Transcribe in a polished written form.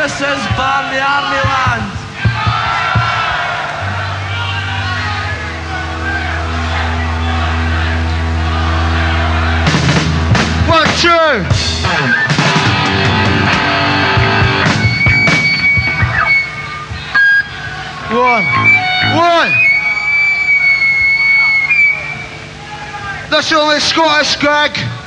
versus Burnley Army Land. One, two. One. That's all the Scottish, Greg.